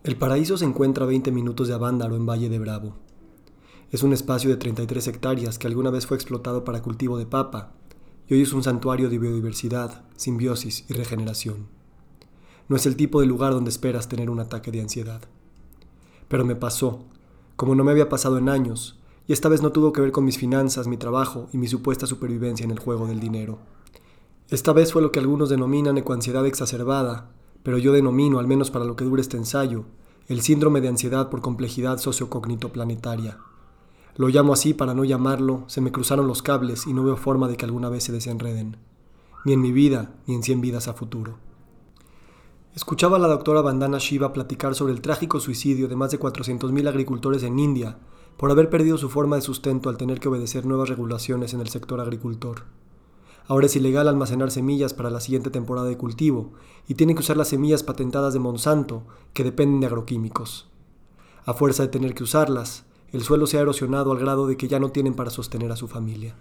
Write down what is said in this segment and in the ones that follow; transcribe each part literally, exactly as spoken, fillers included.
El paraíso se encuentra a veinte minutos de Avándaro, en Valle de Bravo. Es un espacio de treinta y tres hectáreas que alguna vez fue explotado para cultivo de papa y hoy es un santuario de biodiversidad, simbiosis y regeneración. No es el tipo de lugar donde esperas tener un ataque de ansiedad. Pero me pasó, como no me había pasado en años, y esta vez no tuvo que ver con mis finanzas, mi trabajo y mi supuesta supervivencia en el juego del dinero. Esta vez fue lo que algunos denominan ecoansiedad exacerbada, pero yo denomino, al menos para lo que dure este ensayo, el síndrome de ansiedad por complejidad sociocognitoplanetaria. Lo llamo así para no llamarlo, se me cruzaron los cables y no veo forma de que alguna vez se desenreden, ni en mi vida, ni en cien vidas a futuro. Escuchaba a la doctora Vandana Shiva platicar sobre el trágico suicidio de más de cuatrocientos mil agricultores en India por haber perdido su forma de sustento al tener que obedecer nuevas regulaciones en el sector agricultor. Ahora es ilegal almacenar semillas para la siguiente temporada de cultivo y tienen que usar las semillas patentadas de Monsanto, que dependen de agroquímicos. A fuerza de tener que usarlas, el suelo se ha erosionado al grado de que ya no tienen para sostener a su familia.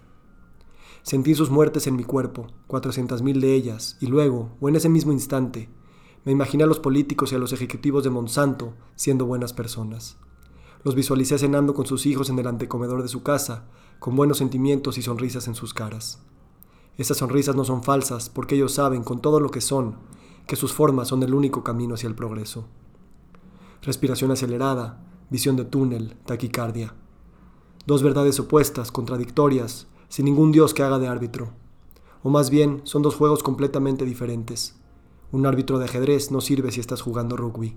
Sentí sus muertes en mi cuerpo, cuatrocientas mil de ellas, y luego, o en ese mismo instante, me imaginé a los políticos y a los ejecutivos de Monsanto siendo buenas personas. Los visualicé cenando con sus hijos en el antecomedor de su casa, con buenos sentimientos y sonrisas en sus caras. Esas sonrisas no son falsas porque ellos saben, con todo lo que son, que sus formas son el único camino hacia el progreso. Respiración acelerada, visión de túnel, taquicardia. Dos verdades opuestas, contradictorias, sin ningún dios que haga de árbitro. O más bien, son dos juegos completamente diferentes. Un árbitro de ajedrez no sirve si estás jugando rugby.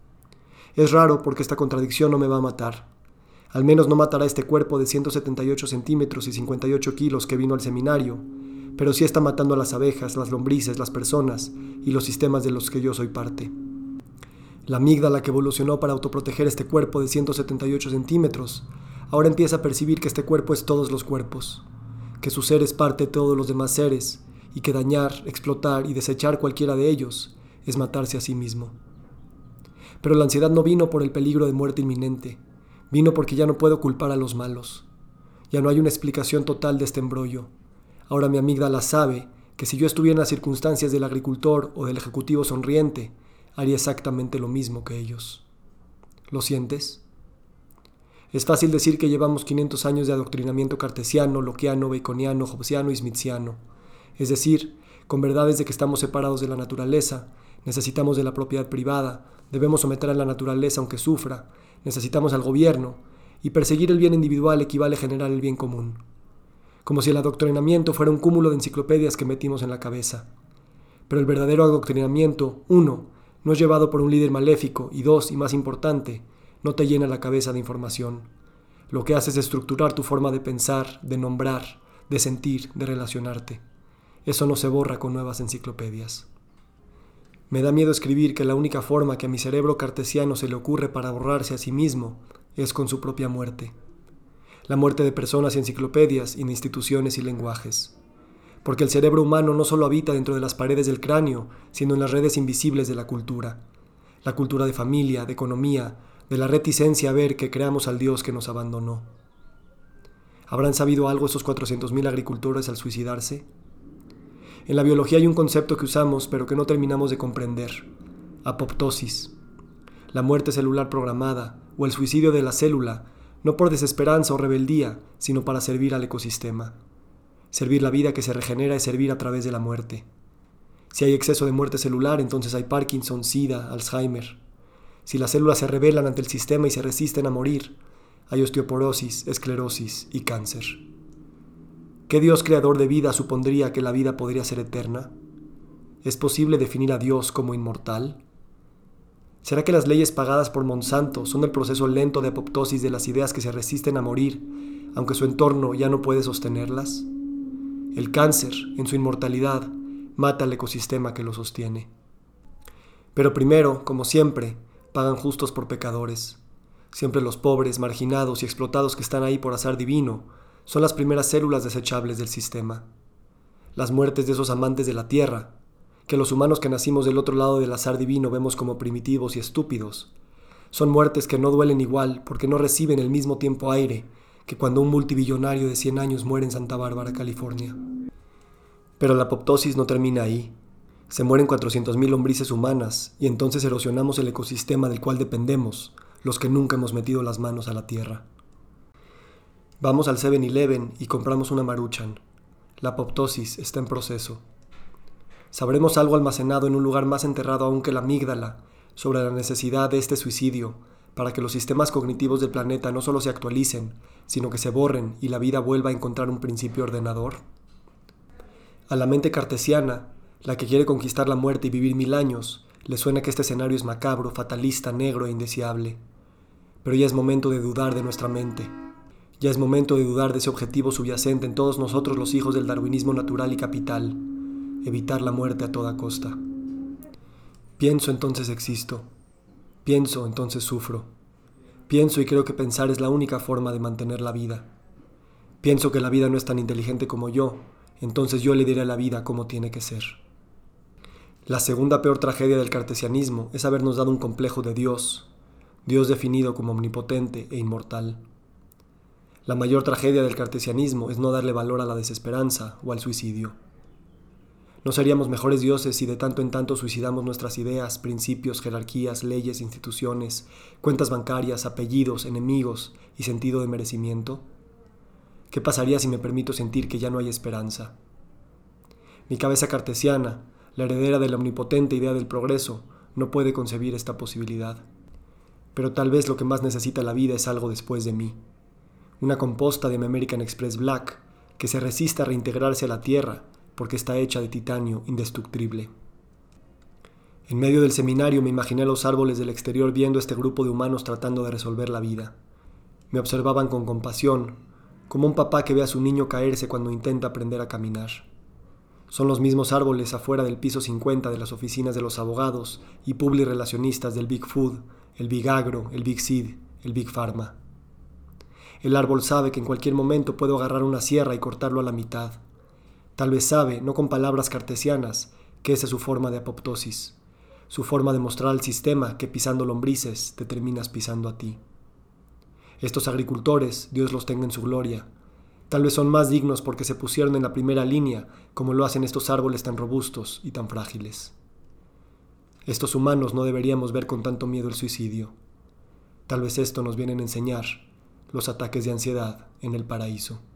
Es raro porque esta contradicción no me va a matar. Al menos no matará este cuerpo de ciento setenta y ocho centímetros y cincuenta y ocho kilos que vino al seminario, pero sí está matando a las abejas, las lombrices, las personas y los sistemas de los que yo soy parte. La amígdala que evolucionó para autoproteger este cuerpo de ciento setenta y ocho centímetros, ahora empieza a percibir que este cuerpo es todos los cuerpos, que su ser es parte de todos los demás seres y que dañar, explotar y desechar cualquiera de ellos es matarse a sí mismo. Pero la ansiedad no vino por el peligro de muerte inminente, vino porque ya no puedo culpar a los malos. Ya no hay una explicación total de este embrollo. Ahora mi amígdala sabe que si yo estuviera en las circunstancias del agricultor o del ejecutivo sonriente, haría exactamente lo mismo que ellos. ¿Lo sientes? Es fácil decir que llevamos quinientos años de adoctrinamiento cartesiano, lockeano, baconiano, hobbesiano y smithiano. Es decir, con verdades de que estamos separados de la naturaleza, necesitamos de la propiedad privada, debemos someter a la naturaleza aunque sufra, necesitamos al gobierno, y perseguir el bien individual equivale a generar el bien común. Como si el adoctrinamiento fuera un cúmulo de enciclopedias que metimos en la cabeza. Pero el verdadero adoctrinamiento, uno, no es llevado por un líder maléfico, y dos, y más importante, no te llena la cabeza de información. Lo que hace es estructurar tu forma de pensar, de nombrar, de sentir, de relacionarte. Eso no se borra con nuevas enciclopedias. Me da miedo escribir que la única forma que a mi cerebro cartesiano se le ocurre para borrarse a sí mismo es con su propia muerte. La muerte de personas y enciclopedias, y de instituciones y lenguajes. Porque el cerebro humano no solo habita dentro de las paredes del cráneo, sino en las redes invisibles de la cultura. La cultura de familia, de economía, de la reticencia a ver que creamos al Dios que nos abandonó. ¿Habrán sabido algo esos cuatrocientos mil agricultores al suicidarse? En la biología hay un concepto que usamos pero que no terminamos de comprender. Apoptosis. La muerte celular programada, o el suicidio de la célula, no por desesperanza o rebeldía, sino para servir al ecosistema. Servir la vida que se regenera es servir a través de la muerte. Si hay exceso de muerte celular, entonces hay Parkinson, SIDA, Alzheimer. Si las células se rebelan ante el sistema y se resisten a morir, hay osteoporosis, esclerosis y cáncer. ¿Qué Dios creador de vida supondría que la vida podría ser eterna? ¿Es posible definir a Dios como inmortal? ¿Será que las leyes pagadas por Monsanto son el proceso lento de apoptosis de las ideas que se resisten a morir, aunque su entorno ya no puede sostenerlas? El cáncer, en su inmortalidad, mata al ecosistema que lo sostiene. Pero primero, como siempre, pagan justos por pecadores. Siempre los pobres, marginados y explotados que están ahí por azar divino son las primeras células desechables del sistema. Las muertes de esos amantes de la tierra, que los humanos que nacimos del otro lado del azar divino vemos como primitivos y estúpidos, son muertes que no duelen igual porque no reciben el mismo tiempo aire que cuando un multibillonario de cien años muere en Santa Bárbara, California. Pero la apoptosis no termina ahí. Se mueren cuatrocientas mil lombrices humanas y entonces erosionamos el ecosistema del cual dependemos, los que nunca hemos metido las manos a la tierra. Vamos al seven eleven y compramos una Maruchan. La apoptosis está en proceso. Sabremos algo almacenado en un lugar más enterrado aún que la amígdala sobre la necesidad de este suicidio para que los sistemas cognitivos del planeta no solo se actualicen, sino que se borren y la vida vuelva a encontrar un principio ordenador. A la mente cartesiana, la que quiere conquistar la muerte y vivir mil años, le suena que este escenario es macabro, fatalista, negro e indeseable. Pero ya es momento de dudar de nuestra mente. Ya es momento de dudar de ese objetivo subyacente en todos nosotros los hijos del darwinismo natural y capital: evitar la muerte a toda costa. Pienso, entonces existo. Pienso, entonces sufro. Pienso y creo que pensar es la única forma de mantener la vida. Pienso que la vida no es tan inteligente como yo, entonces yo le diré a la vida cómo tiene que ser. La segunda peor tragedia del cartesianismo es habernos dado un complejo de Dios, Dios definido como omnipotente e inmortal. La mayor tragedia del cartesianismo es no darle valor a la desesperanza o al suicidio. ¿No seríamos mejores dioses si de tanto en tanto suicidamos nuestras ideas, principios, jerarquías, leyes, instituciones, cuentas bancarias, apellidos, enemigos y sentido de merecimiento? ¿Qué pasaría si me permito sentir que ya no hay esperanza? Mi cabeza cartesiana, la heredera de la omnipotente idea del progreso, no puede concebir esta posibilidad. Pero tal vez lo que más necesita la vida es algo después de mí. Una composta de mi American Express Black que se resista a reintegrarse a la tierra porque está hecha de titanio indestructible. En medio del seminario me imaginé a los árboles del exterior viendo este grupo de humanos tratando de resolver la vida. Me observaban con compasión, como un papá que ve a su niño caerse cuando intenta aprender a caminar. Son los mismos árboles afuera del piso cincuenta de las oficinas de los abogados y publirelacionistas del Big Food, el Big Agro, el Big Seed, el Big Pharma. El árbol sabe que en cualquier momento puedo agarrar una sierra y cortarlo a la mitad. Tal vez sabe, no con palabras cartesianas, que esa es su forma de apoptosis, su forma de mostrar al sistema que pisando lombrices te terminas pisando a ti. Estos agricultores, Dios los tenga en su gloria, tal vez son más dignos porque se pusieron en la primera línea, como lo hacen estos árboles tan robustos y tan frágiles. Estos humanos no deberíamos ver con tanto miedo el suicidio. Tal vez esto nos vienen a enseñar los ataques de ansiedad en el paraíso.